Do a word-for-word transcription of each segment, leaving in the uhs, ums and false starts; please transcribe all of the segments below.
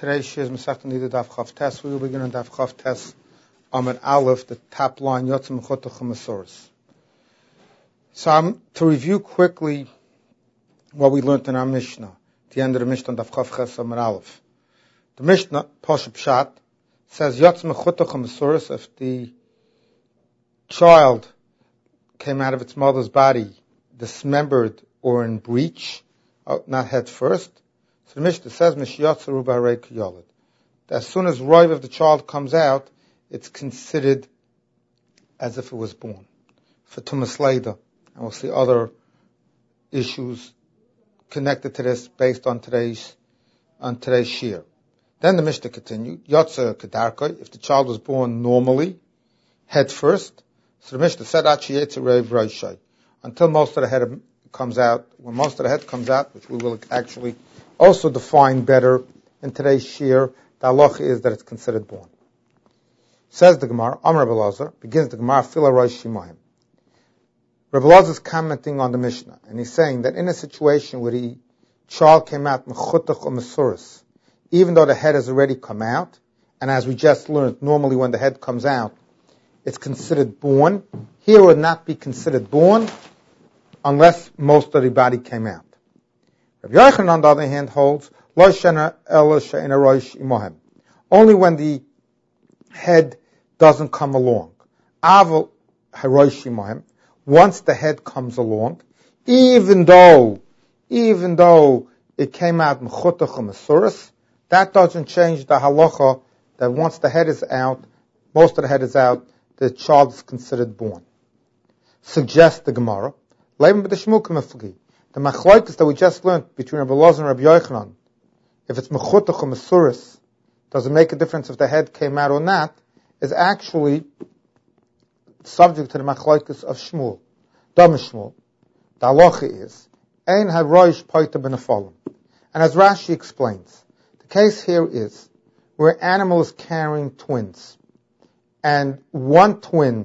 Today's shir is Masechta Nida Daf Chav Tes. We will begin on Daf Chav Tes Amud Aleph, the top line, Yotzim Mechutach HaMasoros. So um, to review quickly what we learned in our Mishnah, the end of the Mishnah, Daf Chav Tes Amud Aleph. The Mishnah, Pasha Pshat, says Yotzim Mechutach HaMasoros, if the child came out of its mother's body dismembered or in breach, not head first. So the Mishnah says, Mishiyatzaru b'harei k'yolid. As soon as Roiv of the child comes out, it's considered as if it was born. For Tumas Leida. And we'll see other issues connected to this based on today's, on today's shir. Then the Mishnah continued, Yotza Kedarkoi, if the child was born normally, head first. So the Mishnah said, Achiyetze Reiv Roishai. Until most of the head comes out, when most of the head comes out, which we will actually also define better in today's shir, the halacha is that it's considered born. Says the Gemara, Amar Rebbe Elazar, begins the Gemara, Fila Rosh Shimayim. Rebbe Elazar is commenting on the Mishnah, and he's saying that in a situation where the child came out mechutach or mesuris, even though the head has already come out, and as we just learned, normally when the head comes out, it's considered born. Here it would not be considered born unless most of the body came out. Rabbi Yochanan, on the other hand, holds only when the head doesn't come along. Once the head comes along, even though, even though it came out mechutach or mesuris, that doesn't change the halacha that once the head is out, most of the head is out, the child is considered born. Suggests the Gemara, the machlokes that we just learned between Rebbe Elazar and Rabbi Yochanan, if it's mechutach or mesuris, does it make a difference if the head came out or not, is actually subject to the machlokes of Shmuel. Dam Shmuel. The halacha is, ein haroish paita b'nefalim. And as Rashi explains, the case here is where an animal is carrying twins, and one twin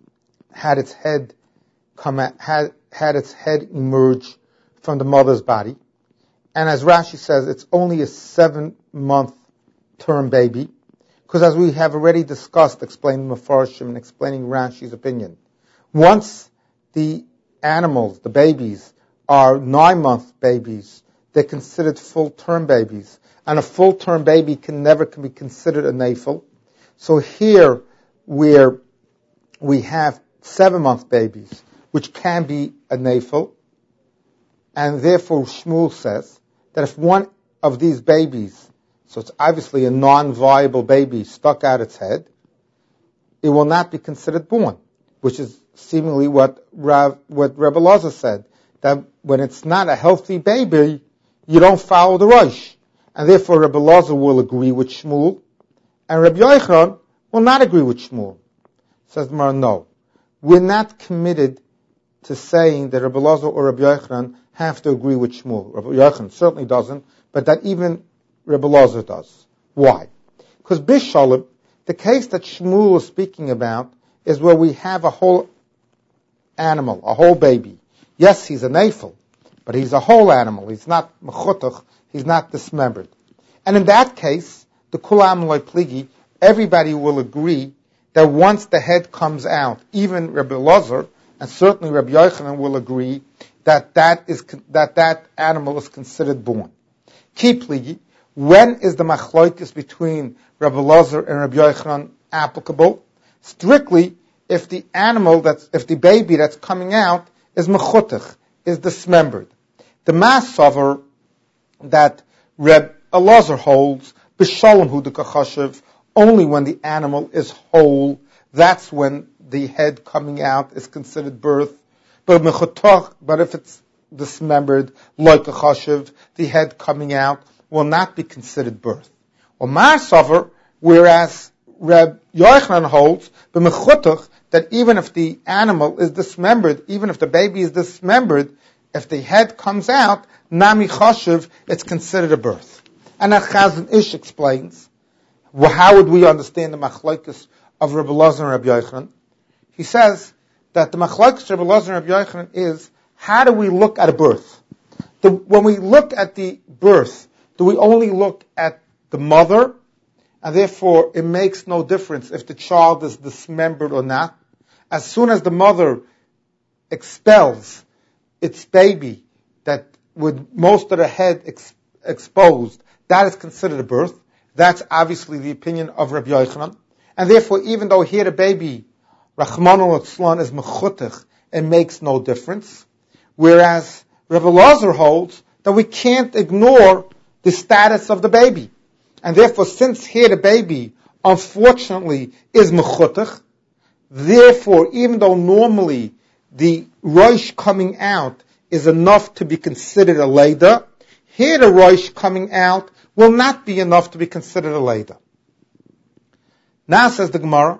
had its head come out, had, had its head emerge from the mother's body. And as Rashi says, it's only a seven-month term baby. Because as we have already discussed, explaining Mefarshim and explaining Rashi's opinion, once the animals, the babies, are nine-month babies, they're considered full-term babies. And a full-term baby can never can be considered a nafel. So here, where we have seven-month babies, which can be a nafel, and therefore Shmuel says that if one of these babies, so it's obviously a non-viable baby, stuck out its head, it will not be considered born, which is seemingly what Rav, what Rebbe Elazar said, that when it's not a healthy baby, you don't follow the Rosh. And therefore Rebbe Elazar will agree with Shmuel, and Rebbe Yochanan will not agree with Shmuel. Says Mar, no. We're not committed to saying that Rebbe Elazar or Rebbe Yochanan have to agree with Shmuel. Rebbe Yochanan certainly doesn't, but that even Rebbe Elazar does. Why? Because Bishalib, the case that Shmuel is speaking about, is where we have a whole animal, a whole baby. Yes, he's a nafel, but he's a whole animal. He's not mechutach, he's not dismembered. And in that case, the kulam loy pligi, everybody will agree that once the head comes out, even Rebbe Elazar, and certainly Rabbi Yochanan will agree that that is that that animal is considered born. Kipligi, when is the machlokes between Rabbi Elazar and Rabbi Yochanan applicable? Strictly, if the animal that's if the baby that's coming out is mechutach, is dismembered. The masavar that Rabbi Elazar holds b'shalom hu dekachashiv, only when the animal is whole, that's when the head coming out is considered birth. But mechutach, but if it's dismembered, like a chashiv, the head coming out will not be considered birth. Or marsaver, whereas Reb Yochanan holds, but mechutach, that even if the animal is dismembered, even if the baby is dismembered, if the head comes out, nami chashiv, it's considered a birth. And as Chazon Ish explains, well, how would we understand the machlokes of Rebbe Elazar and Rebbe Yochanan? He says that the machlokes of Rebbe Elazar and Rebbe Yochanan is, how do we look at a birth? The, when we look at the birth, do we only look at the mother, and therefore it makes no difference if the child is dismembered or not. As soon as the mother expels its baby that with most of the head ex- exposed, that is considered a birth. That's obviously the opinion of Rabbi Yochanan. And therefore, even though here the baby, Rachmanu Litzlan, is mechutich, it makes no difference. Whereas Rabbi Lazar holds that we can't ignore the status of the baby. And therefore, since here the baby, unfortunately, is mechutich, therefore, even though normally the rosh coming out is enough to be considered a leda, here the rosh coming out will not be enough to be considered a leda. Now says the Gemara,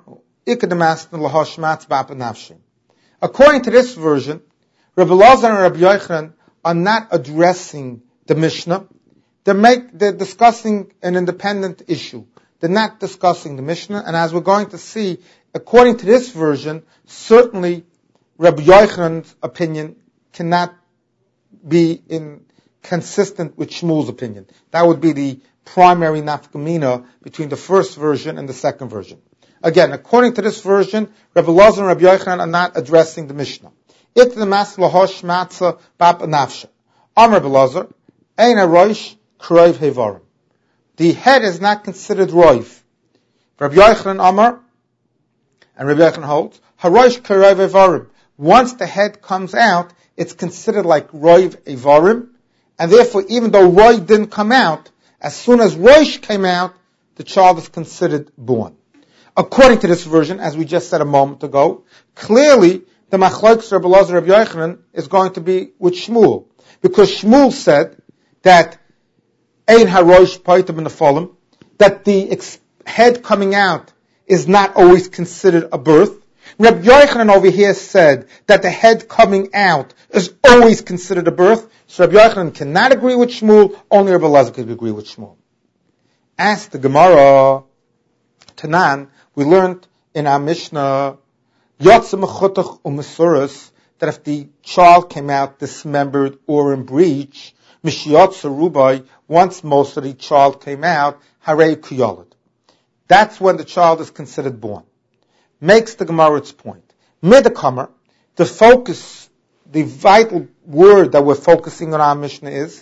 according to this version, Rabbi Lazar and Rabbi Yochanan are not addressing the Mishnah. They're, make, they're discussing an independent issue. They're not discussing the Mishnah. And as we're going to see, according to this version, certainly Rabbi Yochanan's opinion cannot be in consistent with Shmuel's opinion. That would be the primary nafkamina between the first version and the second version. Again, according to this version, Rabbi Lazar and Rabbi Yochanan are not addressing the Mishnah. It the mas lahosh matzah bab nafsha. Amar Rabbi Lazar, ein roish kroiv hevarim. The head is not considered roiv. Rabbi Yochanan Amar, and Rabbi Yochanan holds, haroish kroiv hevarim. Once the head comes out, it's considered like roiv hevarim, and therefore, even though roiv didn't come out, as soon as roish came out, the child is considered born. According to this version, as we just said a moment ago, clearly the machlokes Rabbi Lazar and Rabbi Yochanan is going to be with Shmuel, because Shmuel said that ein harosh paitim nefolim, that the ex- head coming out is not always considered a birth. Rabbi Yochanan over here said that the head coming out is always considered a birth. So Rabbi Yochanan cannot agree with Shmuel, only Rabbi Lazar could agree with Shmuel. Ask the Gemara, Tanan, we learned in our Mishnah, Yotze mechutach u'mesuras, that if the child came out dismembered or in breach, Mishiyotze rubai, once most of the child came out, Harei kuyolad. That's when the child is considered born. Makes the Gemara its point. Midakamer, the focus, the vital word that we're focusing on our Mishnah is,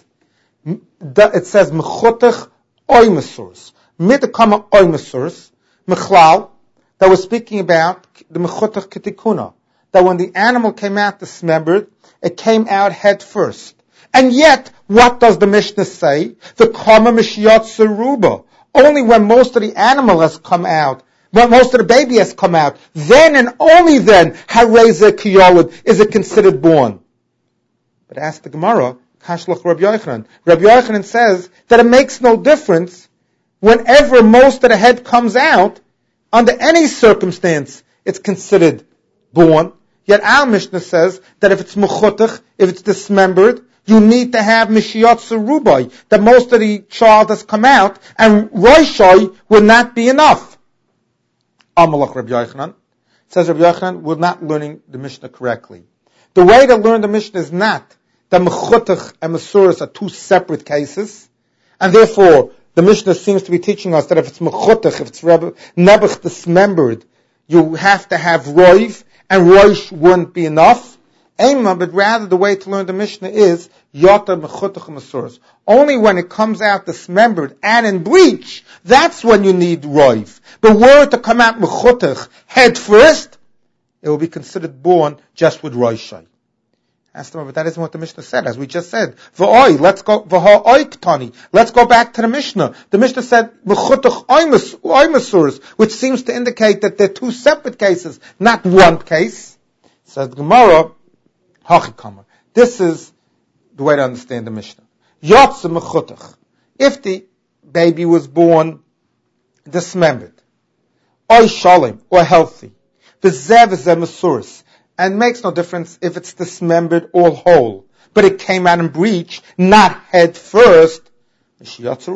it says mechutach oy mesuras. Midakamer oy mesuras, mechlal, that we're speaking about the mechutach ketikuna, that when the animal came out dismembered, it came out head first. And yet, what does the Mishnah say? The kama mishiyot seruba. Only when most of the animal has come out, when most of the baby has come out, then and only then, hareze kiyolad, is it considered born. But ask the Gemara, kashlach Rabbi Yochanan. Rabbi Yochanan says that it makes no difference whenever most of the head comes out, under any circumstance, it's considered born. Yet our Mishnah says that if it's mechutach, if it's dismembered, you need to have mishiyot serubai, that most of the child has come out, and roishai will not be enough. Amalach Rabbi Yochanan says Rabbi Yochanan, we're not learning the Mishnah correctly. The way to learn the Mishnah is not that mechutach and mesuras are two separate cases, and therefore the Mishnah seems to be teaching us that if it's mechutach, if it's nebuch dismembered, you have to have roiv, and roish wouldn't be enough. Ema, but rather the way to learn the Mishnah is yota mechutach mesuras. Only when it comes out dismembered and in breach, that's when you need roiv. But were it to come out mechutach head first, it will be considered born just with roishai. Ask them, but that isn't what the Mishnah said. As we just said, v'oi, let's go, v'ha'oi ktani. Let's go back to the Mishnah. The Mishnah said, mechutach oi mesuras, which seems to indicate that they're two separate cases, not one case. Says the Gemara, hachikama. This is the way to understand the Mishnah. Yotze mechutach. If the baby was born dismembered, oi shalom, or healthy, v'zeh v'zeh mesuras, and makes no difference if it's dismembered or whole, but it came out in breach, not head first. But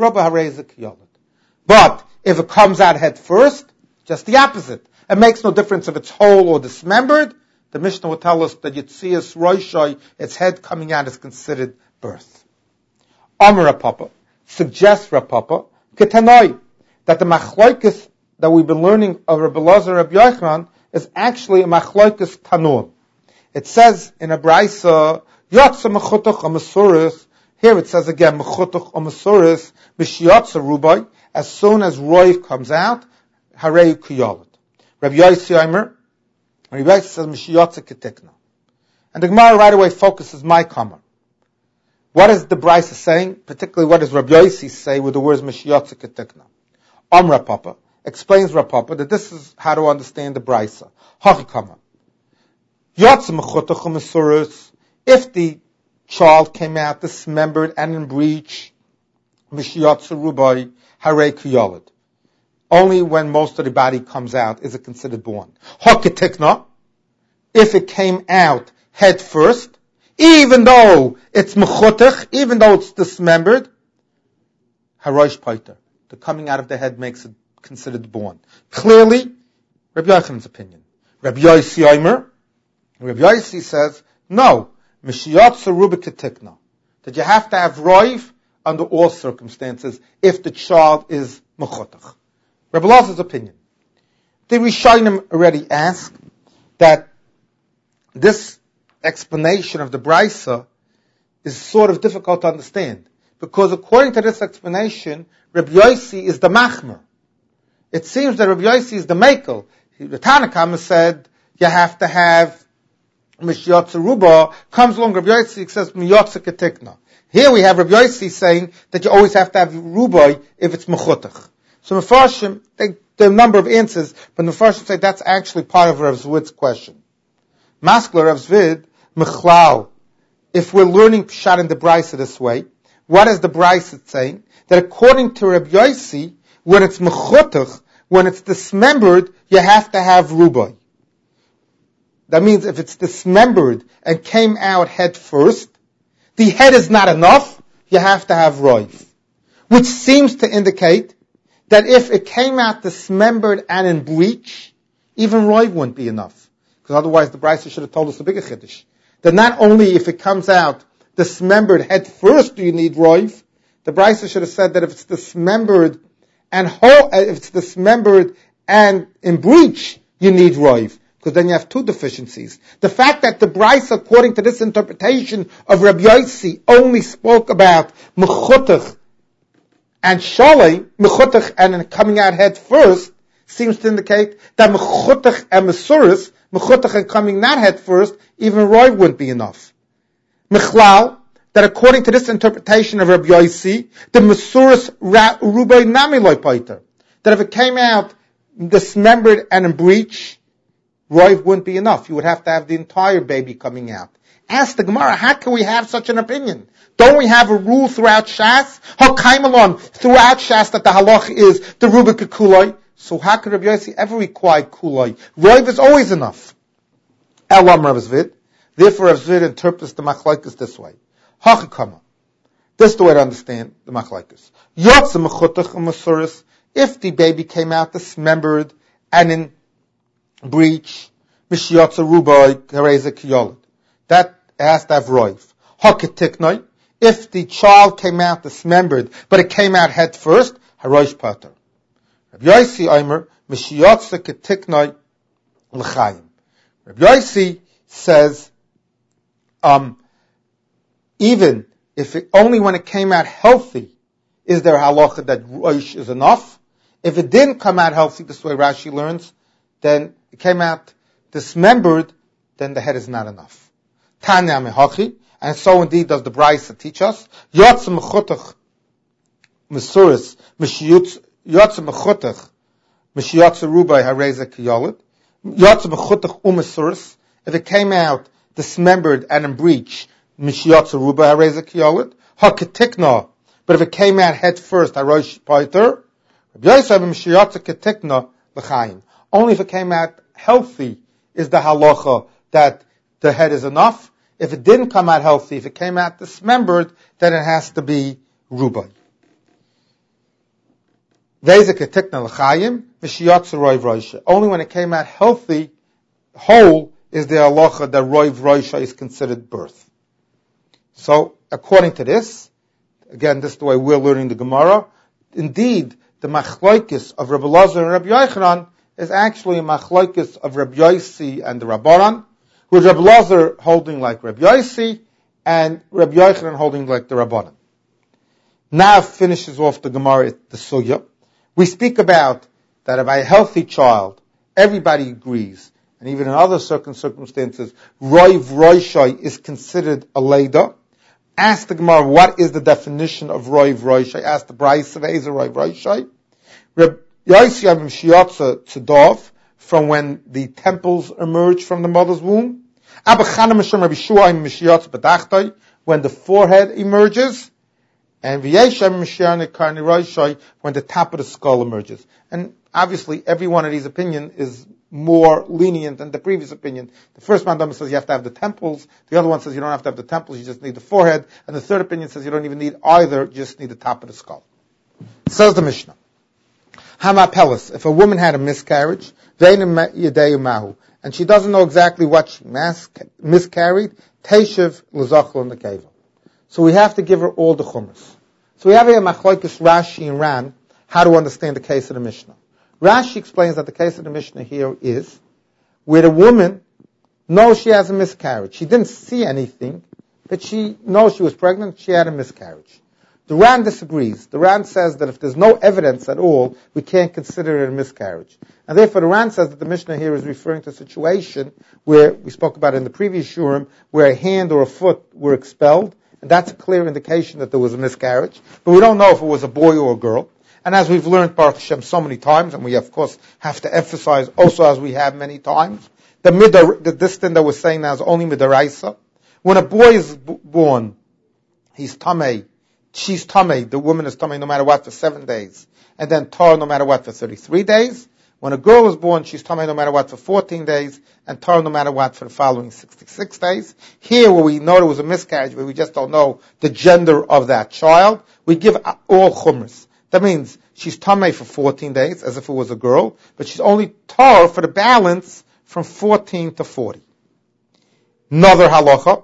if it comes out head first, just the opposite. It makes no difference if it's whole or dismembered. The Mishnah will tell us that Yitzias Roishai, its head coming out, is considered birth. Amar Rapapa suggests Rapapa, Ketanoi, that the machlokes that we've been learning of Rabbi Elazar Rabbi Yochanan is actually a machlokes tanur. It says in a brayso, Yotza mechutach amasuris. Here it says again, mechutach amasuris mishyotza rubai. As soon as roiv comes out, harei kuyolet. Rabbi Yossi Omer, Rabbi Yossi says mishyotza ketikna. And the Gemara right away focuses my comment. What is the brayso saying? Particularly, what does Rabbi Yossi say with the words mishyotza ketikna? Om Rapapa explains Rapapa that this is how to understand the brayso. Hachikama. Yotza mechutach amasuris. If the child came out dismembered and in breach, mishyotza rubai harei kuyolet. Only when most of the body comes out is it considered born. Haketikna, if it came out head first, even though it's mechutach, even though it's dismembered, harosh paiter. The coming out of the head makes it considered born. Clearly, Rabbi Yochanan's opinion. Rabbi Yossi Omer, Rabbi Yossi says, no, mishyotza rubai ketikna, that you have to have roiv under all circumstances if the child is mechutach. Rabbi Elazar's opinion. The Rishonim already asked that this explanation of the brayso is sort of difficult to understand, because according to this explanation, Rabbi Yossi is the machmer. It seems that Rabbi Yossi is the makel. The Tanakama said you have to have mishyotza ruba. Comes along Rabbi Yossi says miyotza ketikna. Here we have Rabbi Yossi saying that you always have to have rubai if it's mechutach. So Mefarshim, they, there are a number of answers, but Mefarshim say that's actually part of Rav Zvid's question. Maskler Rav Zvid, Mechlal, if we're learning Pshat in the Brayso this way, what is the Brayso saying? That according to Rabbi Yossi, when it's mechutach, when it's dismembered, you have to have rubai. That means if it's dismembered and came out head first, the head is not enough, you have to have roiv. Which seems to indicate that if it came out dismembered and in breach, even roiv wouldn't be enough. Because otherwise the Brayso should have told us the bigger chiddush. That not only if it comes out dismembered head first do you need roiv, the Brayso should have said that if it's dismembered and whole, if it's dismembered and in breach, you need roiv. Because then you have two deficiencies. The fact that the Brayso, according to this interpretation of Rabbi Yossi, only spoke about mechutach and shalei, mechutach and coming out head first, seems to indicate that mechutach and mesuris, mechutach and coming not head first, even roiv wouldn't be enough. Mechlal, that according to this interpretation of Rabbi Yossi, the mesuris rubai nami loy paiter, that if it came out dismembered and in breach, roiv wouldn't be enough. You would have to have the entire baby coming out. Ask the Gemara, how can we have such an opinion? Don't we have a rule throughout Shas? Hakaimalon, throughout Shas that the halach is the rubik kuloi. So how could Rabbi Yossi ever require kuloi? Roiv is always enough. Elam Rav Zvid. Therefore Rav Zvid interprets the machlokes this way. Hachikama. This is the way to understand the machlokes. Yotza mechutach u'masuris. If the baby came out dismembered and in breach, mishyotza rubai hareza kiyolet. That has to have roiv. Haketiknoi. If the child came out dismembered, but it came out head first, harosh pater. Rabbi Yossi Omer, mishyotza ketiknoi l'chaim. Rabbi Yossi says, um, even if it, only when it came out healthy, is there a halacha that rosh is enough? If it didn't come out healthy, this way Rashi learns, then it came out dismembered, then the head is not enough. Tanya mehachi, and so indeed does the Brayso teach us. Yotza mechutach mesuris, yotza mechutach, mishyotza rubai hareza kiyolet. Yotza mechutach umesuris. If it came out dismembered and in breach, mishyotza rubai hareza kiyolet. Haketikna. But if it came out head first, harosh paiter. Rabbi Yosef mishyotza ketikna l'chaim. Only if it came out healthy is the halacha that the head is enough. If it didn't come out healthy, if it came out dismembered, then it has to be rubai. Only when it came out healthy, whole, is the halacha that roiv roisha is considered birth. So, according to this, again, this is the way we're learning the Gemara, indeed, the machlokes of Rabbi Elazar and Rabbi Yochanan is actually a machlokes of Rabbi Yossi and the Rabbanan, with Rabbi Elazar holding like Rabbi Yossi and Rabbi Yochanan holding like the Rabbanan. Now finishes off the Gemara, the Sugya. We speak about that if a healthy child, everybody agrees, and even in other certain circumstances, Roiv Roishai is considered a Leda. Ask the Gemara, what is the definition of Roiv Roishai? Ask the Brais of Ezer Roiv Roishai. Reb Yossi Avim Shiatza Tzedov, from when the temples emerge from the mother's womb. Abba Chana Mishem Rabbi Shua Avim Shiatza B'dachtai, when the forehead emerges. And V'yeshem Mishiane Karni Roishai, when the top of the skull emerges. And obviously, every one of these opinions is more lenient than the previous opinion. The first Mandam says you have to have the temples. The other one says you don't have to have the temples, you just need the forehead. And the third opinion says you don't even need either, you just need the top of the skull. Says the Mishnah. Hama Pelis, if a woman had a miscarriage, and she doesn't know exactly what she miscarried, Teshiv L'Zochel in the Keva. So we have to give her all the chumras. So we have here Machlokes Rashi and Ran, how to understand the case of the Mishnah. Rashi explains that the case of the Mishnah here is where the woman knows she has a miscarriage. She didn't see anything, but she knows she was pregnant, she had a miscarriage. The Ran disagrees. The Ran says that if there's no evidence at all, we can't consider it a miscarriage. And therefore the Ran says that the Mishnah here is referring to a situation where, we spoke about it in the previous Shurim, where a hand or a foot were expelled, and that's a clear indication that there was a miscarriage. But we don't know if it was a boy or a girl. And as we've learned, Baruch Hashem, so many times, and we of course have to emphasize also as we have many times, the midar, the this thing that we're saying now is only midaraisa. When a boy is b- born, he's tamei, she's tamei, the woman is tamei no matter what for seven days, and then tar no matter what for thirty-three days. When a girl is born, she's tamei no matter what for fourteen days, and tar no matter what for the following sixty-six days. Here, where we know there was a miscarriage, but we just don't know the gender of that child, we give all chumras. That means she's tamei for fourteen days, as if it was a girl, but she's only tar for the balance from fourteen to forty. Another halacha,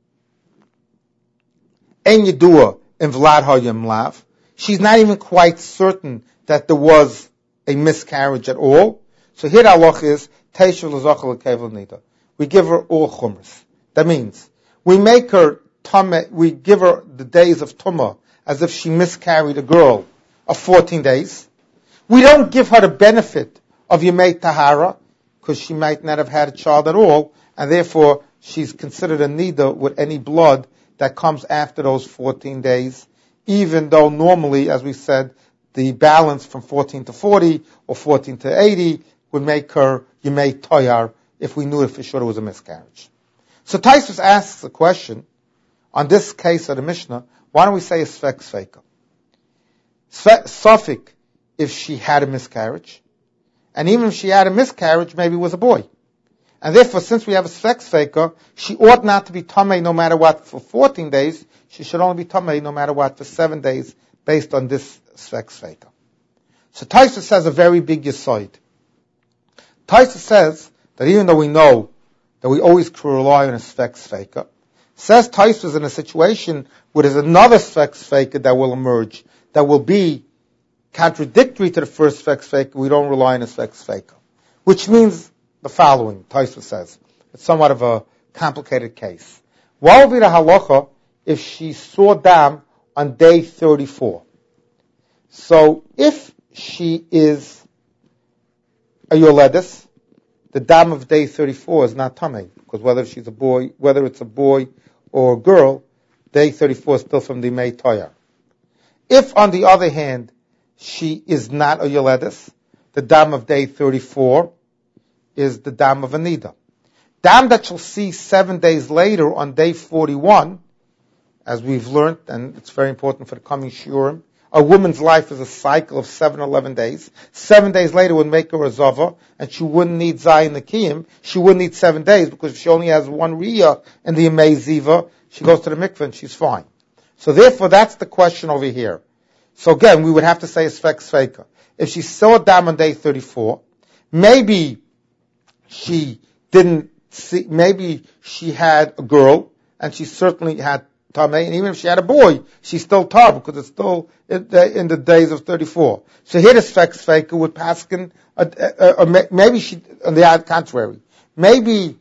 en yedua in vlad hayim lav. She's not even quite certain that there was a miscarriage at all. So here the halacha is teishav l'zochel l'kevel nida. We give her all chumras. That means we make her tamei, we give her the days of tumah as if she miscarried a girl of fourteen days. We don't give her the benefit of Yemei Tahara, because she might not have had a child at all, and therefore she's considered a nida with any blood that comes after those fourteen days, even though normally, as we said, the balance from fourteen to forty or fourteen to eighty would make her Yemei Toyar if we knew if for sure it was a miscarriage. So Taisus asks a question on this case of the Mishnah, why don't we say a Sfek Sfeika? Suffolk, if she had a miscarriage, and even if she had a miscarriage, maybe it was a boy. And therefore, since we have a Sfek Sfeika, she ought not to be Tamei no matter what for fourteen days, she should only be Tamei no matter what for seven days, based on this Sfek Sfeika. So Taisa says a very big Yesod. Taisa says that even though we know that we always rely on a Sfek Sfeika, says Taisa is in a situation where there's another Sfek Sfeika that will emerge, that will be contradictory to the first Sfek Sfeika. We don't rely on a Sfek Sfeika. Which means the following, Taisa says. It's somewhat of a complicated case. What would be the halacha if she saw dam on day thirty-four? So if she is a yoledis, the dam of day thirty-four is not tamei, because whether she's a boy, whether it's a boy or a girl, day thirty-four is still from the Mei Toyar. If, on the other hand, she is not a yoledis, the dam of day thirty-four is the dam of a nida. Dam that she'll see seven days later on day forty-one, as we've learned, and it's very important for the coming shurim, a woman's life is a cycle of seven, eleven days. Seven days later would make her a zava, and she wouldn't need zayin nekiyim. She wouldn't need seven days, because if she only has one riyah in the Yemei Ziva, she goes to the mikveh and she's fine. So therefore, that's the question over here. So again, we would have to say a Sfek Sfeika. If she saw dam on day thirty-four, maybe she didn't see, maybe she had a girl, and she certainly had tamei, and even if she had a boy, she's still tar because it's still in the, in the days of thirty-four. So here the Sfek Sfeika would paskin, or maybe she, on the contrary, maybe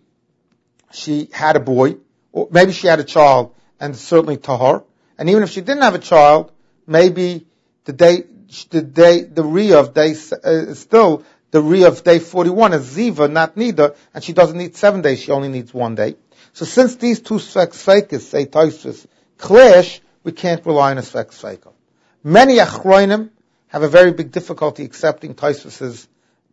she had a boy, or maybe she had a child, and certainly tahar. And even if she didn't have a child, maybe the day, the day, the Riyah of day, uh, still, the Riyah of day forty-one is Ziva, not Nida, and she doesn't need seven days, she only needs one day. So since these two Sfek Sfeikas, say Tosfos, clash, we can't rely on a Sfek Sfeika. Many Achroinim have a very big difficulty accepting Tosfos's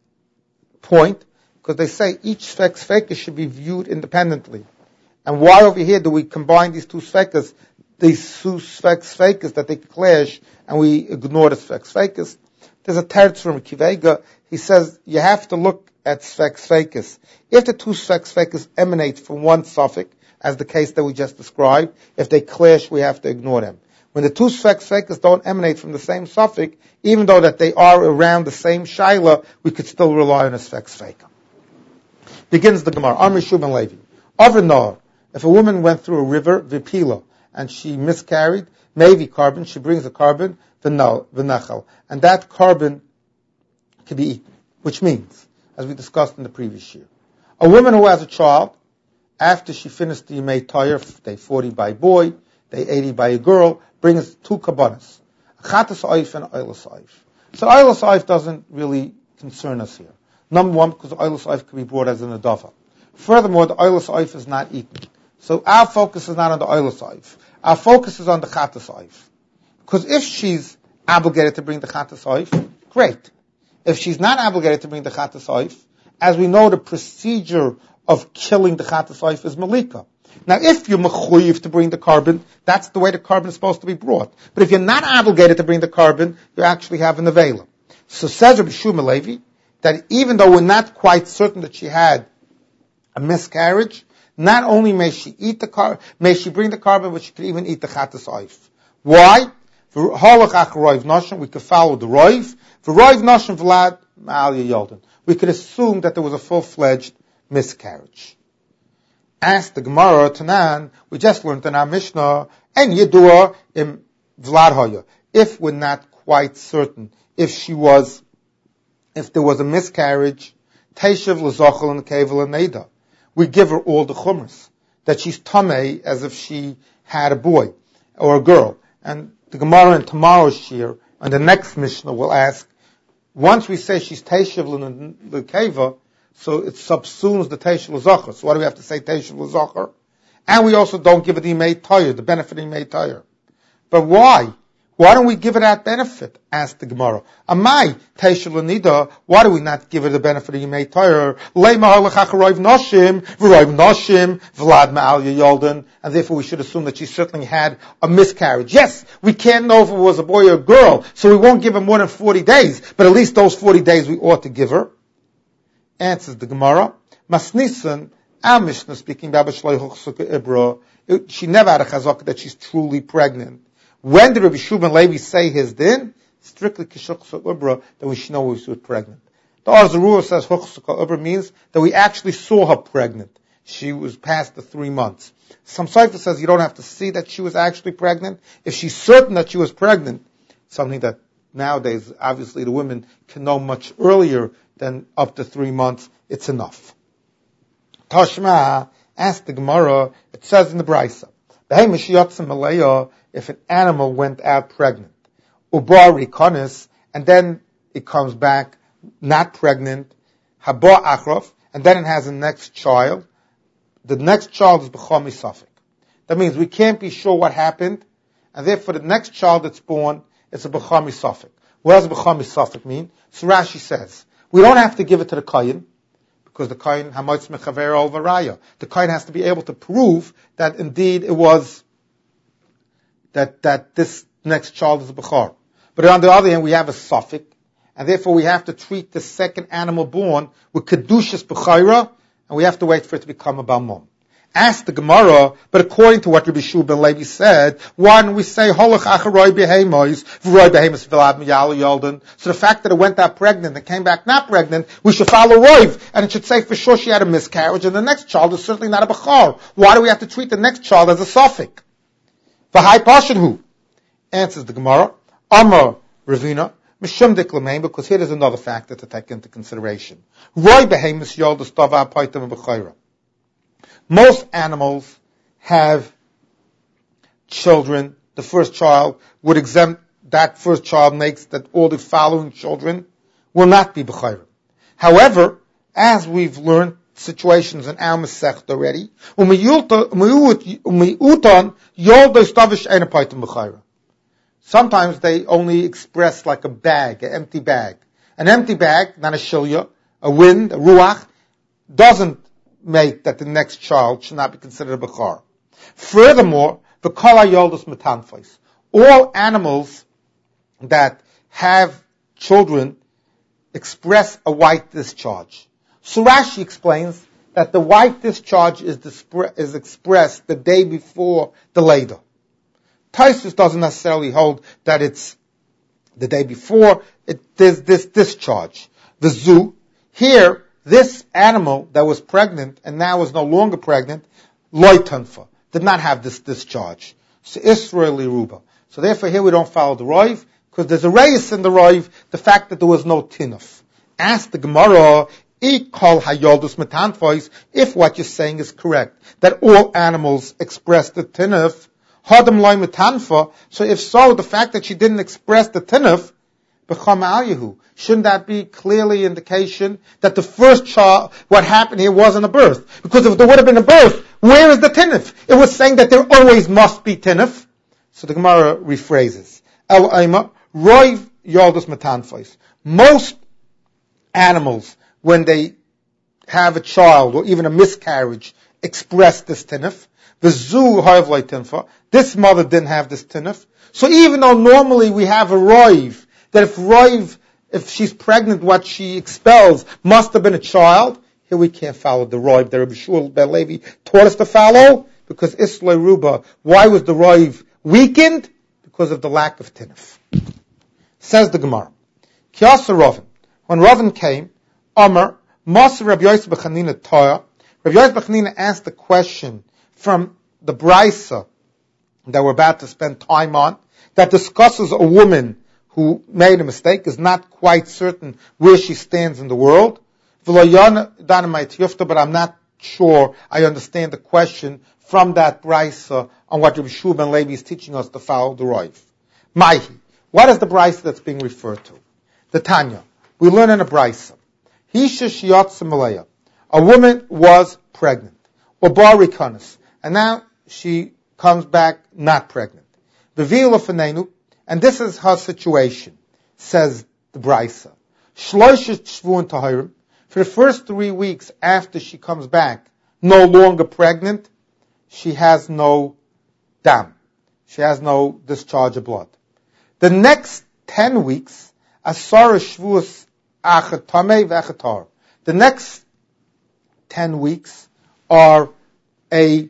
point, because they say each Sfek Sfeika should be viewed independently. And why over here do we combine these two Sfeikas, these two Sfek Sfeikas that they clash, and we ignore the Sfek Sfeikas? There's a teretz from Kivega. He says you have to look at Sfek Sfeikas. If the two Sfek Sfeikas emanate from one suffix, as the case that we just described, if they clash, we have to ignore them. When the two Sfek Sfeikas don't emanate from the same suffix, even though that they are around the same shaila, we could still rely on a Sfek Sfeika. Begins the Gemara. Amri Shubin Levi. Avinor. If a woman went through a river, Vipila, and she miscarried, maybe carbon, she brings a carbon, v'nachal, and that carbon can be eaten, which means, as we discussed in the previous year, a woman who has a child, after she finished the Yemei Tayr, day forty by a boy, day eighty by a girl, brings two kabbanas, chatas oif and oilas oif. So oilas oif doesn't really concern us here. Number one, because oilas oif can be brought as an adava. Furthermore, the oilas oif is not eaten. So our focus is not on the oilas oif. Our focus is on the chatas oif. Because if she's obligated to bring the chatas oif, great. If she's not obligated to bring the chatas oif, as we know, the procedure of killing the chatas oif is malika. Now, if you're mechuyev to bring the carbon, that's the way the carbon is supposed to be brought. But if you're not obligated to bring the carbon, you actually have an avela. So says Rabbi Shuma Levi that even though we're not quite certain that she had a miscarriage, not only may she eat the car, may she bring the carbon, but she could even eat the chatas oif. Why? We could follow the roiv. Vlad We could assume that there was a full-fledged miscarriage. Ask the Gemara Tanan, we just learned in our Mishnah, and Yedua im Vlad Hoya. If we're not quite certain, if she was, if there was a miscarriage, Teishav l'zochel and kevel and neda. We give her all the chumras, that she's tamei as if she had a boy or a girl. And the Gemara in tomorrow's shir, and the next Mishnah will ask, once we say she's teishav l'keva, so it subsumes the teishav l'zocher. So what do we have to say teishav l'zocher? And we also don't give it the Yemei Tayr, the benefit of Yemei Tayr. But why? Why don't we give her that benefit? Asked the Gemara. Amai teishav l'nida. Why do we not give her the benefit of Yemei Tayr? Leimah l'chach roiv noshim, v'roiv noshim, v'lad ma'al yolden. And therefore we should assume that she certainly had a miscarriage. Yes, we can't know if it was a boy or a girl, so we won't give her more than forty days, but at least those forty days we ought to give her. Answers the Gemara. Masnisan, our Mishnah speaking, she never had a chazaka that she's truly pregnant. When did Rabbi Shubin Levi say his din? Strictly kishuksa ubra, that we should know she was pregnant. The Arzarua says huksuka ubra means that we actually saw her pregnant. She was past the three months. Some Seifer says you don't have to see that she was actually pregnant. If she's certain that she was pregnant, something that nowadays, obviously, the women can know much earlier than up to three months, it's enough. Tashma, asked the Gemara, it says in the Brisa, if an animal went out pregnant, ubari konis, and then it comes back not pregnant, haba achrov, and then it has a next child, the next child is b'chami safik. That means we can't be sure what happened, and therefore the next child that's born, it's a b'chami safik. What does b'chami safik mean? So Rashi says, we don't have to give it to the kohen, because the kohen hamoitz mechaver al varaya. The kohen has to be able to prove that indeed it was that that this next child is a bechor. But on the other hand, we have a suffix, and therefore we have to treat the second animal born with kedushas bechira, and we have to wait for it to become a balmum. Ask the Gemara, but according to what Rabbi Shua ben Levi said, why don't we say holach acharoi behemois v'roi behemois v'lad miyal yolden? So the fact that it went out pregnant and came back not pregnant, we should follow roiv, and it should say for sure she had a miscarriage, and the next child is certainly not a bechor. Why do we have to treat the next child as a suffix? V'hai Pashad Hu. Answers the Gemara. Amar Ravina. Mishum Diklamain, because here is another factor to take into consideration. Roy Behemis Yolda Stava Paitam B'chayra. Most animals have children. The first child would exempt, that first child makes that all the following children will not be B'chayra. However, as we've learned situations in our Masech already, sometimes they only express like a bag, an empty bag. An empty bag, not a shilya, a wind, a ruach, doesn't make that the next child should not be considered a bechar. Furthermore, the kala yoldus metanfos. All animals that have children express a white discharge. So Rashi explains that the white discharge is, dispre- is expressed the day before the Leda. Taisus doesn't necessarily hold that it's the day before. It, there's this discharge. The zoo, here, this animal that was pregnant and now is no longer pregnant, loitanfa, did not have this discharge. So Israeli ruba. So therefore here we don't follow the Roiv, because there's a reis in the Roiv, the fact that there was no tinuf. Ask the Gemara, if what you're saying is correct, that all animals express the tinuf, so if so, the fact that she didn't express the tinuf, shouldn't that be clearly indication that the first child, what happened here wasn't a birth? Because if there would have been a birth, where is the tinuf? It was saying that there always must be tinuf. So the Gemara rephrases. Most animals, when they have a child or even a miscarriage, express this tinuf. The zoo hoivloi tinfa. This mother didn't have this tinuf. So even though normally we have a roiv, that if roiv, if she's pregnant, what she expels must have been a child, here we can't follow the roiv that Rabbi Shmuel ben Levi taught us to follow, because Islay Ruba, why was the roiv weakened? Because of the lack of tinuf. Says the Gemara. Kiasa Ravin. When Ravin came, Amar, Mas Rabbi Yosef B'Chanina Toya, Rabbi Yosef B'Chanina asked the question from the Brisa that we're about to spend time on, that discusses a woman who made a mistake, is not quite certain where she stands in the world. But I'm not sure I understand the question from that Brisa on what Rabbi Shmuel ben Levi is teaching us to follow the Roiv. Maihi. What is the Brisa that's being referred to? The Tanya. We learn in a Brisa. Hisha shiyatsa malaya. A woman was pregnant. Or barikanis. And now she comes back not pregnant. V'vila fenenu. And this is her situation, says the Brisa. Shloisha shvuin tahirim. For the first three weeks after she comes back, no longer pregnant, she has no dam. She has no discharge of blood. The next ten weeks, asara shvuas achatame v'achatar. The next ten weeks are a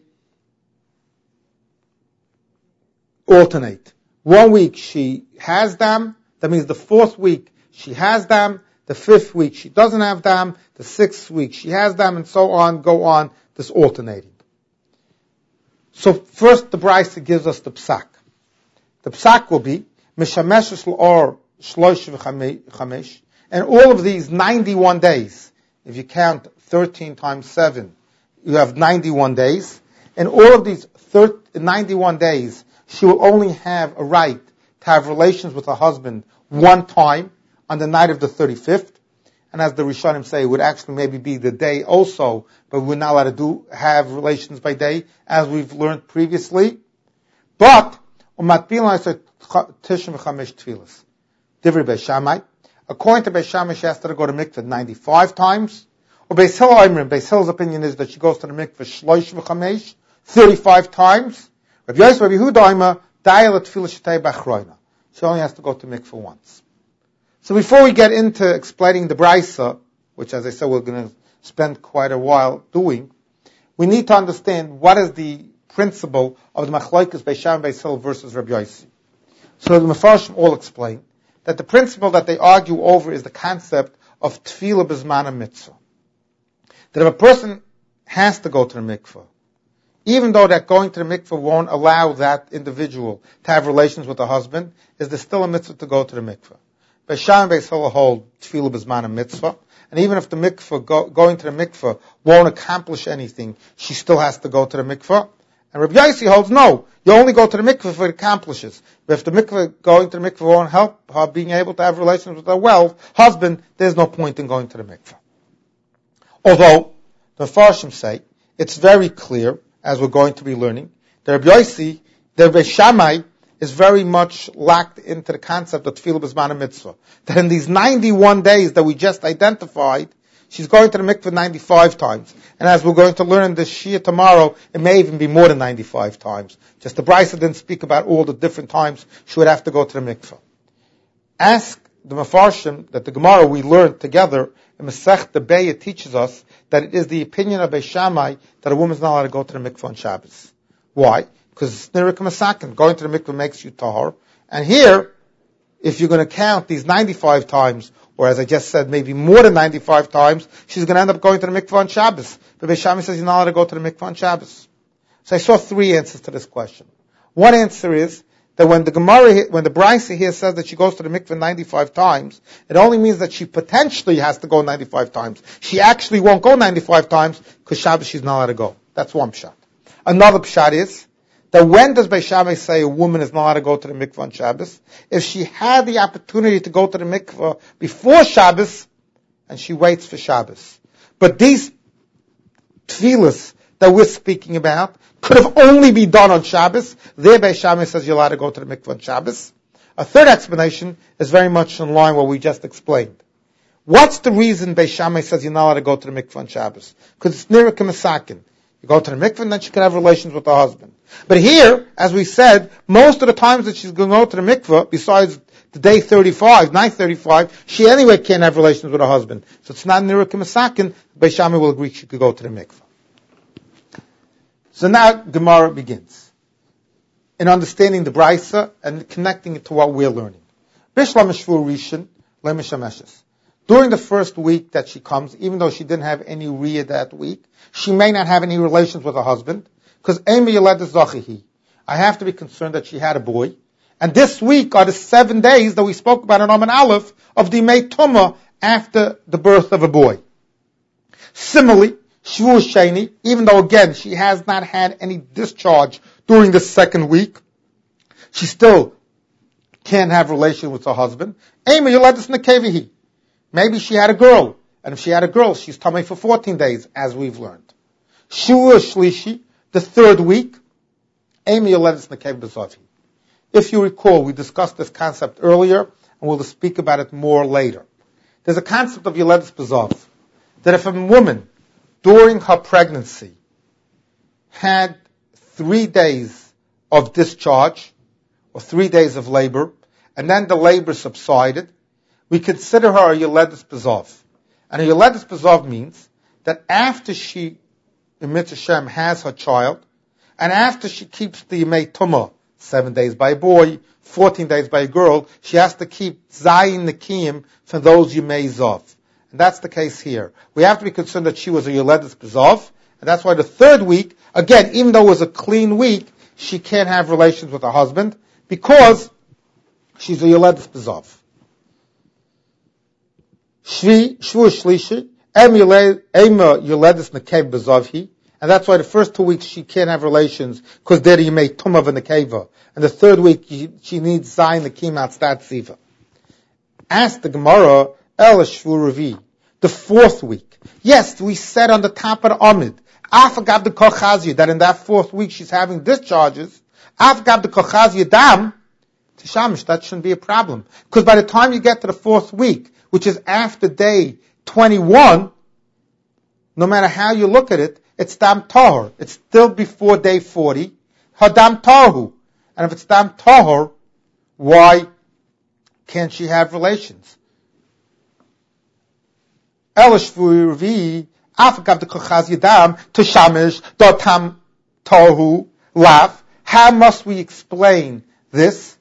alternate. One week she has dam, that means the fourth week she has dam, the fifth week she doesn't have dam, the sixth week she has dam, and so on, go on, this alternating. So first the Brisa gives us the psak. The psak will be, Mishameshes l'or shloish v'chamesh, and all of these ninety-one days, if you count thirteen times seven, you have ninety-one days, and all of these ninety-one days, she will only have a right to have relations with her husband one time on the night of the thirty-fifth. And as the Rishonim say, it would actually maybe be the day also, but we're not allowed to do have relations by day, as we've learned previously. But, according to Beis Shammai, she has to go to mikveh ninety-five times. Or Beis Hillel Oimrim, Beis Hillel's opinion is that she goes to the mikveh shloish v'chamesh, thirty-five times. Rabbi Yosef, Rabbi Yehuda, Dayel Tefillah Shetei B'Achroina. She only has to go to mikveh once. So before we get into explaining the Brisa, which as I said we're going to spend quite a while doing, we need to understand what is the principle of the Machlokes Beis Shammai and Beis Hillel versus Rabbi Yosef. So the Mefarshim all explain that the principle that they argue over is the concept of Tefillah B'Zman HaMitzvah. That if a person has to go to the mikveh, even though that going to the mikveh won't allow that individual to have relations with the husband, is there still a mitzvah to go to the mikveh? Beis Shammai and Beis Hillel hold tefillah b'zman a mitzvah, and even if the mikveh, go, going to the mikveh won't accomplish anything, she still has to go to the mikveh. And Rabbi Yossi holds, no, you only go to the mikveh if it accomplishes. But if the mikveh, going to the mikveh won't help her being able to have relations with her well husband, there's no point in going to the mikveh. Although, the Farshim say, it's very clear, as we're going to be learning, that Rabbi Yossi, the Beis Shammai, is very much locked into the concept of tefillah b'zman mitzvah. That in these ninety-one days that we just identified, she's going to the mikveh ninety-five times. And as we're going to learn in the Shia tomorrow, it may even be more than ninety-five times. Just the Brisa didn't speak about all the different times she would have to go to the mikveh. Ask the Mefarshim that the Gemara we learned together in Masech the Beya teaches us that it is the opinion of Beis Shammai that a woman's not allowed to go to the mikveh on Shabbos. Why? Because it's Nirik Masakin. Going to the mikveh makes you tahor. And here, if you're going to count these ninety-five times, or as I just said, maybe more than ninety-five times, she's going to end up going to the mikveh on Shabbos. But Beis Shammai says you're not allowed to go to the mikveh on Shabbos. So I saw three answers to this question. One answer is that when the Gemara, when the Brisa here says that she goes to the mikveh ninety-five times, it only means that she potentially has to go ninety-five times. She actually won't go ninety-five times because Shabbos she's not allowed to go. That's one pshat. Another pshat is that when does Beis Shammai say a woman is not allowed to go to the mikveh on Shabbos? If she had the opportunity to go to the mikveh before Shabbos, and she waits for Shabbos. But these tefillahs that we're speaking about could have only be done on Shabbos. There Beis Shammai says you're allowed to go to the mikveh on Shabbos. A third explanation is very much in line with what we just explained. What's the reason Beis Shammai says you're not allowed to go to the mikveh on Shabbos? Because it's Nirik Masakin. You go to the mikveh and then she can have relations with her husband. But here, as we said, most of the times that she's going to go to the mikveh, besides the day thirty-five, night thirty-five, she anyway can't have relations with her husband. So it's not Nirik Masakin. Beis Shammai will agree she could go to the mikveh. So now Gemara begins in understanding the Brisa and connecting it to what we're learning. Bishlam Shvur Rishon Lemishameshes. During the first week that she comes, even though she didn't have any riyah that week, she may not have any relations with her husband, because Amy Yeledes Zachihi. I have to be concerned that she had a boy. And this week are the seven days that we spoke about in Omen Aleph of the Mei Tumah after the birth of a boy. Similarly, Shvur Sheni, even though again she has not had any discharge during the second week, she still can't have relations with her husband. Amy Yeledes Nekevihi. Maybe she had a girl, and if she had a girl, she's tummy for fourteen days, as we've learned. Shua Shlishi, the third week, Amy Yeledes Nekev B'Zavi. If you recall, we discussed this concept earlier, and we'll speak about it more later. There's a concept of Yeledes B'Zav, that if a woman, during her pregnancy, had three days of discharge, or three days of labor, and then the labor subsided, we consider her a Yeledes B'Zav. And a Yeledes B'Zav means that after she, in Mitzvah Shem, has her child, and after she keeps the Yemei Tumah, seven days by a boy, fourteen days by a girl, she has to keep Zayin Nekiyim for those Yemei Zav. And that's the case here. We have to be concerned that she was a Yeledes B'Zav, and that's why the third week, again, even though it was a clean week, she can't have relations with her husband, because she's a Yeledes B'Zav. Shvi, Shvur Shlishi, Em Yeledes Nekev B'Zavhi, and that's why the first two weeks she can't have relations, because there you make Tumah v'Nekeva. And the third week she needs Zayin Nekim Atzdat Ziva. Ask the Gemara, El Shvur Revi, the fourth week. Yes, we said on the top of the Amid, Afagav the Kochazia, that in that fourth week she's having discharges, Afagav the Kochazia Dam, Tishamish, that shouldn't be a problem. Because by the time you get to the fourth week, which is after day twenty-one, no matter how you look at it, it's Dam Tahor. It's still before day forty. Hadam Tahu. And if it's Dam Tahor, why can't she have relations? Elishvuvi, Afagav the Kochaz Yadam, Tishamish, Dotam Tahu, Lav. How must we explain this?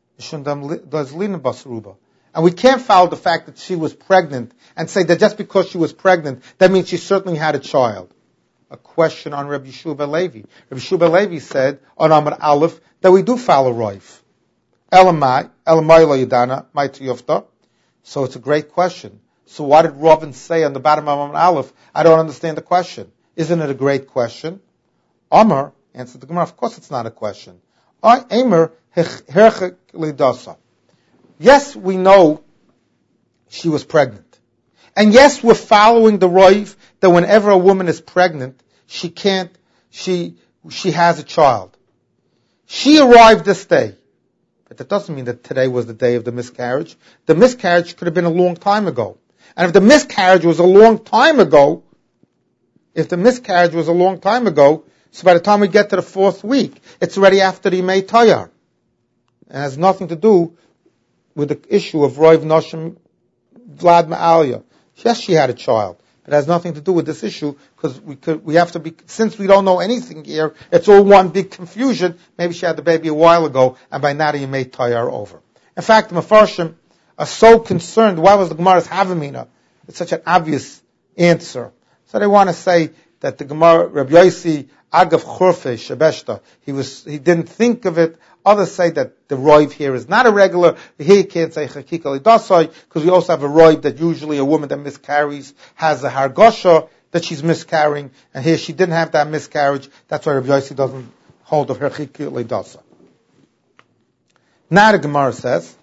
And we can't follow the fact that she was pregnant and say that just because she was pregnant, that means she certainly had a child. a question on Rabbi Yeshua ben Levi. Rabbi Yeshua ben Levi said on Amar Aleph that we do follow Roiv. Elamai, Elamai lo yadana, mai tiyufta. So it's a great question. So what did Ravin say on the bottom of Amar Aleph? I don't understand the question. Isn't it a great question? Amar answered the Gemara, of course it's not a question. Amar herchek lidasa. Yes, we know she was pregnant. And yes, we're following the Roiv that whenever a woman is pregnant, she can't, she, she has a child. She arrived this day. But that doesn't mean that today was the day of the miscarriage. The miscarriage could have been a long time ago. And if the miscarriage was a long time ago, if the miscarriage was a long time ago, so by the time we get to the fourth week, it's already after the Yimei Tayar. It has nothing to do with the issue of Roiv Noshim Vlad Ma'alia. Yes, she had a child. It has nothing to do with this issue because we could, we have to be, since we don't know anything here, it's all one big confusion. Maybe she had the baby a while ago and by now you made Tayar over. In fact, the Mefarshim are so concerned, why was the Gemara's Havamina? It's such an obvious answer. So they want to say that the Gemara, Rabbi Yossi, Agav Churfe, Shebeshta, he was, he didn't think of it. Others say that the roiv here is not a regular. Here you can't say chakika lidasai because we also have a roiv that usually a woman that miscarries has a hargosha that she's miscarrying, and here she didn't have that miscarriage. That's why Rabbi Yossi doesn't hold of her chakika lidasai. Now the Gemara says,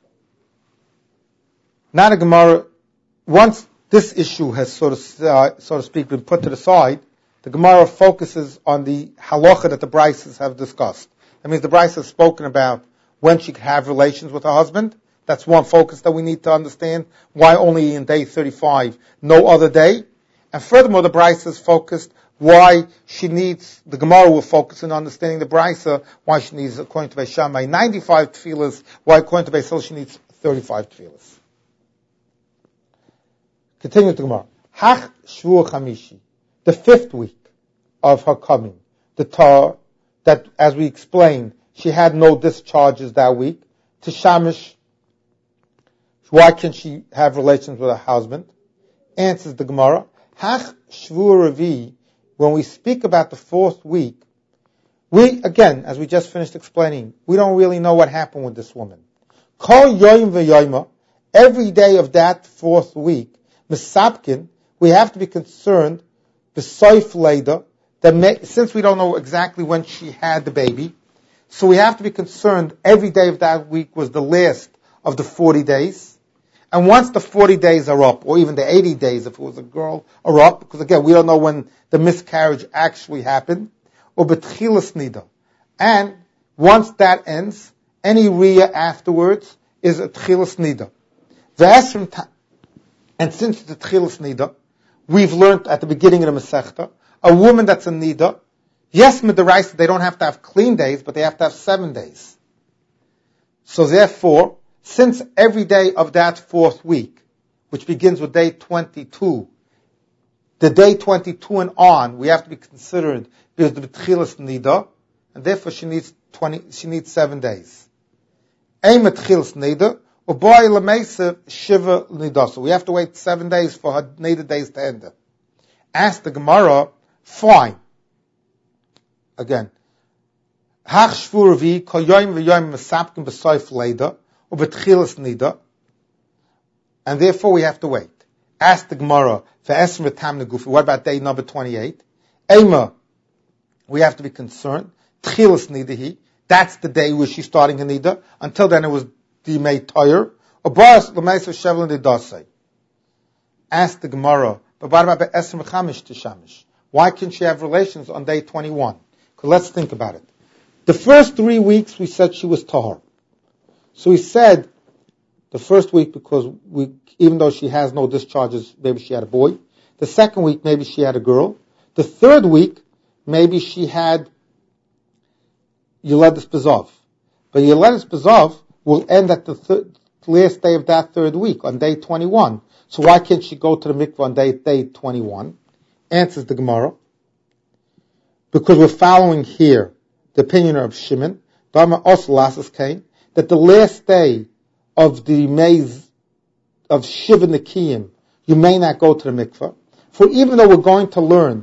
now the Gemara, once this issue has sort of, uh, so to speak, been put to the side, the Gemara focuses on the halacha that the Brises have discussed. That means the Brisa has spoken about when she could have relations with her husband. That's one focus that we need to understand. Why only in day thirty-five, no other day? And furthermore, the Brisa is focused why she needs, the Gemara will focus on understanding the Brisa, why she needs, according to Beis Shammai, ninety-five tefillas, why according to Beis Hillel she needs thirty-five tefillas. Continue the Gemara. Hach Shvur Chamishi, the fifth week of her coming, the Torah, that, as we explained, she had no discharges that week. To Shamish, why can she have relations with her husband? Answers the Gemara, Hach Shvur Revi, when we speak about the fourth week, we, again, as we just finished explaining, we don't really know what happened with this woman. Kol Yoim V'Yoima, every day of that fourth week, Misapkin, we have to be concerned, B'Soif Leda, that may, since we don't know exactly when she had the baby, so we have to be concerned every day of that week was the last of the forty days. And once the forty days are up, or even the eighty days if it was a girl, are up, because again, we don't know when the miscarriage actually happened, or betchilas nida. And once that ends, any riyah afterwards is a tchilas nida. And since it's a tchilas nida, we've learned at the beginning of the Masechta, a woman that's a nida, yes, midaraisa, they don't have to have clean days, but they have to have seven days. So therefore, since every day of that fourth week, which begins with day twenty-two, the day twenty-two and on, we have to be considered because the b'tchilas nida, and therefore she needs twenty, she needs seven days. Ein b'tchilas nida, u'boi l'meisa shiva nida. So we have to wait seven days for her nida days to end. Ask the Gemara, fine. Again, Hach Shvur Revi, Kol Yoim V'Yoim Mesapkin B'Soif Leda, or B'Tchilas Nida, and therefore we have to wait. Ask the Gemara, V'Esrim V'Tam Negufi, what about day number twenty-eight? Ema, we have to be concerned. Tchilas Nidahi, that's the day where she's starting a Nida. Until then it was the May Toyer. Or Boras L'Meisa Shevel Nidasei. Ask the Gemara, but what about Esrim V'Chamish Tishamish? Why can't she have relations on day twenty-one? Because let's think about it. The first three weeks we said she was tahar. So we said the first week because we, even though she has no discharges, maybe she had a boy. The second week maybe she had a girl. The third week maybe she had Yoledes Bezov. But Yoledes Bezov will end at the third, last day of that third week, on day twenty-one. So why can't she go to the mikvah on day, day twenty-one? Answers the Gemara. Because we're following here the opinion of Shimon, that the last day of the maze of Shiva Nikiyim, you may not go to the mikvah. For even though we're going to learn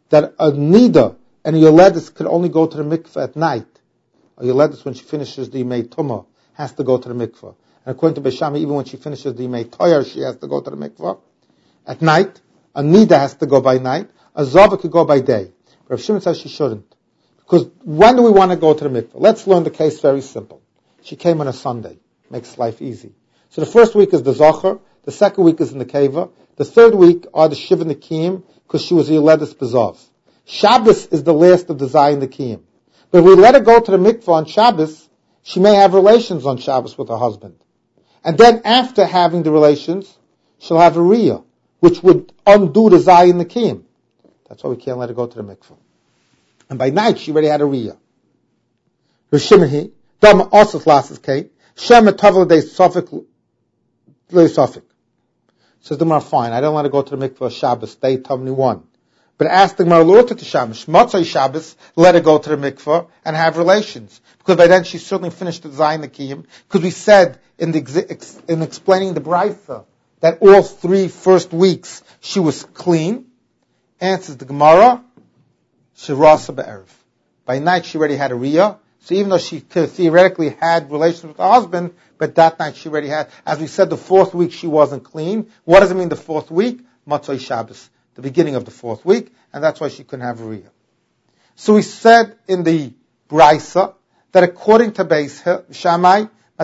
that a nida and a yoledis could only go to the mikveh at night. A yoledis, when she finishes the yimei tumah, has to go to the mikveh. And according to Beis Shammai, even when she finishes the yimei toyer, she has to go to the mikveh at night. A nida has to go by night. A zava could go by day. But Rav Shimon says she shouldn't. Because when do we want to go to the mikveh? Let's learn the case very simple. She came on a Sunday. Makes life easy. So the first week is the Zocher. The second week is in the Keva. The third week are the Shiva Nikim, because she was a Yoledis Bezov. Shabbos is the last of the Zayin Nikim. But if we let her go to the mikveh on Shabbos, she may have relations on Shabbos with her husband. And then after having the relations, she'll have a Riyah, which would undo the Zayin Nikim. That's why we can't let her go to the mikveh. And by night, she already had a Riyah. Rishimhi, Dama Osas Lasses Kate, Shema Tavel Day Sofik Le Sofik. Says the Gemara, fine, I don't let her go to the mikveh Shabbos, day twenty-one. But ask the Gemara, Lord to Shabbos, Motzai Shabbos, let her go to the mikveh and have relations. Because by then she certainly finished the Zayin Nikim. Because we said in the in explaining the Braisa that all three first weeks she was clean. Answers the Gemara, Shirasa Be'erev. By night she already had a Riyah. So even though she theoretically had relations with her husband, but that night she already had, as we said, the fourth week she wasn't clean. What does it mean the fourth week? Motzai Shabbos, the beginning of the fourth week, and that's why she couldn't have a Riyah. So we said in the Braisa that according to Beis Shammai,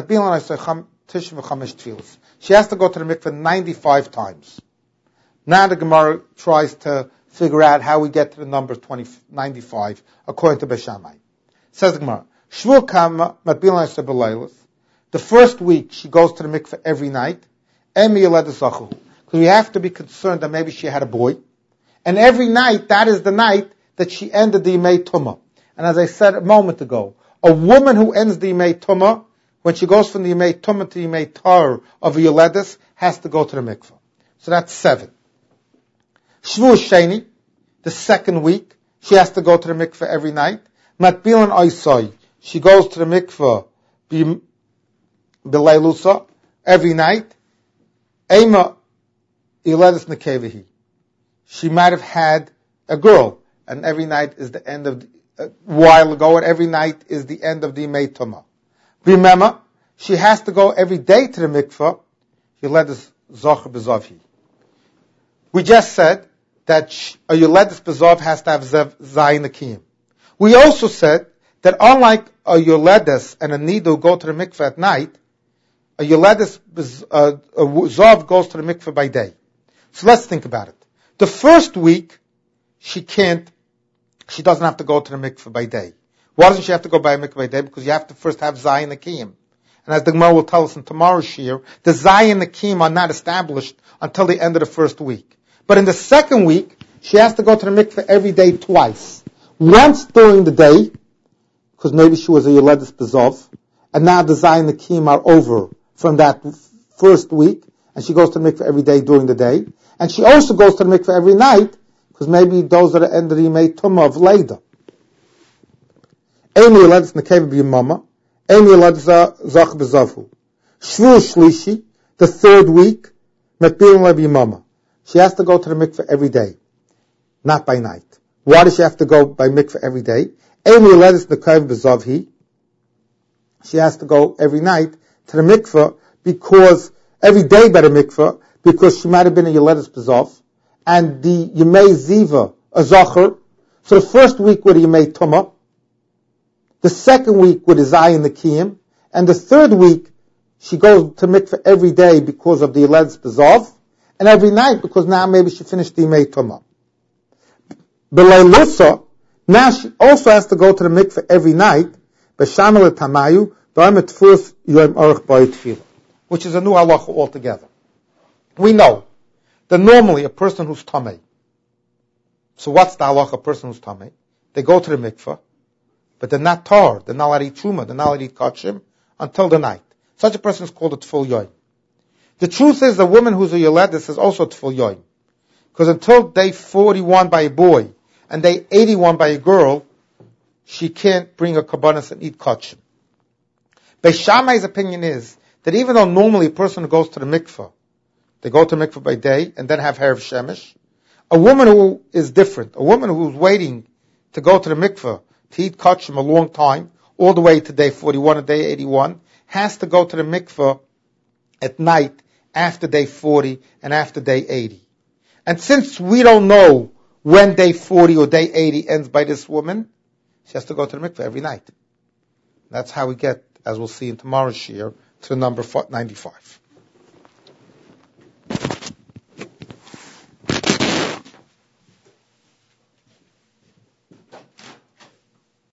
she has to go to the mikveh ninety-five times. Now the Gemara tries to figure out how we get to the number twenty, ninety-five, according to Beis Shammai. Says the Gemara, Shvul Kama Matbilan Sebelaylis. The first week she goes to the mikveh every night. Because we have to be concerned that maybe she had a boy. And every night, that is the night that she ended the Yimei Tumah. And as I said a moment ago, a woman who ends the Yimei Tumah, when she goes from the Yimei Tumah to the Yimei Tar of a Yoledis, has to go to the mikveh. So that's seven. Shvu Sheni, the second week, she has to go to the mikveh every night. Matbilan Oisoi, she goes to the mikveh B'leilusa every night. Ema Yoledis Nekevihi. She might have had a girl, and every night is the end of, the, a while ago, and every night is the end of the Yimei Tumah. Remember, she has to go every day to the mikveh, Yoledis Zocher Bezovhi. We just said that a Yoledis Bezov has to have Zayin Nikim. We also said that unlike a Yoledis and a Nida who go to the mikveh at night, a Yoledis uh, a Zov goes to the mikveh by day. So let's think about it. The first week, she can't, she doesn't have to go to the mikveh by day. Why doesn't she have to go by a mikveh by day? Because you have to first have Zayin Nikim. And as the Gemara will tell us in tomorrow's shir, the Zayin Nikim are not established until the end of the first week. But in the second week, she has to go to the mikveh every day twice. Once during the day, because maybe she was a Yoledis Bezov, and now the Zayin Nikim are over from that first week, and she goes to the mikveh every day during the day. And she also goes to the mikveh every night, because maybe those are the end of the Yimei Tumah of Leida. Amy Yoledis Nekev B'Yimama, Amy Yoledis Zach B'Zavhu. Shvu Shlishi, the third week, Metbilim B'Yimama. She has to go to the mikveh every day, not by night. Why does she have to go by mikveh every day? Amy Yoledis Nekev B'Zavhi. She has to go every night to the mikveh because, every day by the mikveh, because she might have been a Yoledis Bezov, and the Yemei Ziva, a Zocher. So the first week with the Yemei Tumah, the second week with the Zayin Nikim, and the third week she goes to mikveh every day because of the Yoledis Bezov, and every night because now maybe she finished the Yemei Tumah. B'leilusa, now she also has to go to the mikveh every night, b'shamel tamayu, b'ayim etfus yoim orach b'ayit tefillah, which is a new halacha altogether. We know that normally a person who's tamei, so what's the halacha, a person who's tamei? They go to the mikveh, but they're not tar, they're not allowed to eat truma, they're not allowed to eat kachim until the night. Such a person is called a tful yoim. The truth is, a woman who's a yoledis is also a tful yoim. Because until day forty-one by a boy, and day eighty-one by a girl, she can't bring a kabbanas and eat kachim. Beis Shammai's opinion is that even though normally a person who goes to the mikveh, they go to mikveh by day and then have Herav Shemesh, A woman who is different, a woman who's waiting to go to the mikveh, to eat kachim a long time, all the way to day forty-one and day eighty-one, has to go to the mikveh at night after day forty and after day eighty. And since we don't know when day forty or day eighty ends by this woman, she has to go to the mikveh every night. That's how we get, as we'll see in tomorrow's shir, to the number ninety-five.